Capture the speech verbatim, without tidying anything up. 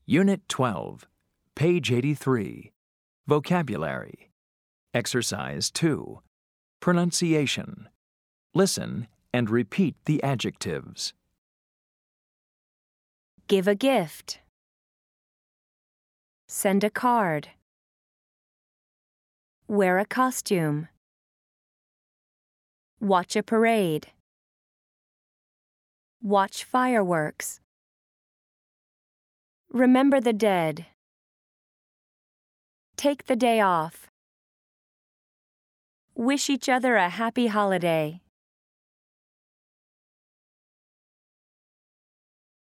Unit twelve, page eighty-three. Vocabulary. Exercise two. Pronunciation. Listen and repeat the adjectives. Give a gift. Send a card. Wear a costume. Watch a parade. Watch fireworks. Remember the dead. Take the day off. Wish each other a happy holiday.